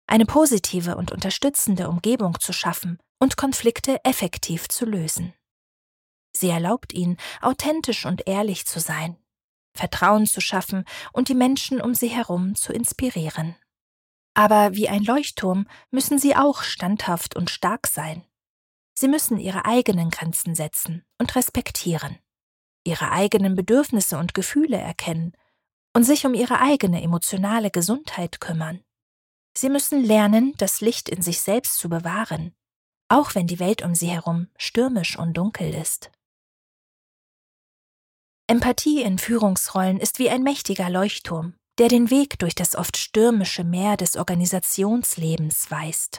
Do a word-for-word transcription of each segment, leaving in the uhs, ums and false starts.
eine positive und unterstützende Umgebung zu schaffen und Konflikte effektiv zu lösen. Sie erlaubt ihnen, authentisch und ehrlich zu sein, Vertrauen zu schaffen und die Menschen um sie herum zu inspirieren. Aber wie ein Leuchtturm müssen sie auch standhaft und stark sein. Sie müssen ihre eigenen Grenzen setzen und respektieren, ihre eigenen Bedürfnisse und Gefühle erkennen und sich um ihre eigene emotionale Gesundheit kümmern. Sie müssen lernen, das Licht in sich selbst zu bewahren, auch wenn die Welt um sie herum stürmisch und dunkel ist. Empathie in Führungsrollen ist wie ein mächtiger Leuchtturm, der den Weg durch das oft stürmische Meer des Organisationslebens weist.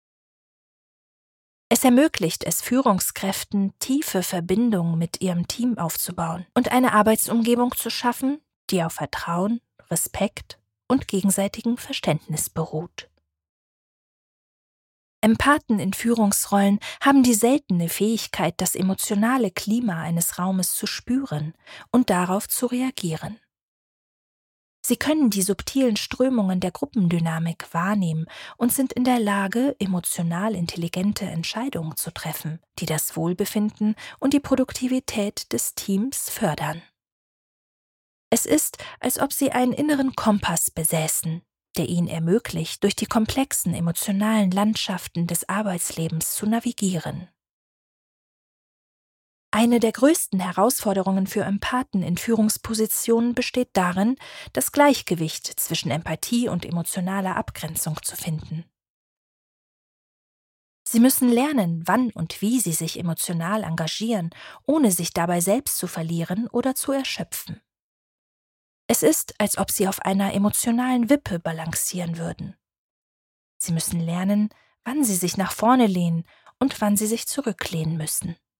Es ermöglicht es Führungskräften, tiefe Verbindungen mit ihrem Team aufzubauen und eine Arbeitsumgebung zu schaffen, die auf Vertrauen, Respekt und gegenseitigem Verständnis beruht. Empathen in Führungsrollen haben die seltene Fähigkeit, das emotionale Klima eines Raumes zu spüren und darauf zu reagieren. Sie können die subtilen Strömungen der Gruppendynamik wahrnehmen und sind in der Lage, emotional intelligente Entscheidungen zu treffen, die das Wohlbefinden und die Produktivität des Teams fördern. Es ist, als ob sie einen inneren Kompass besäßen, der ihnen ermöglicht, durch die komplexen emotionalen Landschaften des Arbeitslebens zu navigieren. Eine der größten Herausforderungen für Empathen in Führungspositionen besteht darin, das Gleichgewicht zwischen Empathie und emotionaler Abgrenzung zu finden. Sie müssen lernen, wann und wie sie sich emotional engagieren, ohne sich dabei selbst zu verlieren oder zu erschöpfen. Es ist, als ob sie auf einer emotionalen Wippe balancieren würden. Sie müssen lernen, wann sie sich nach vorne lehnen und wann sie sich zurücklehnen müssen.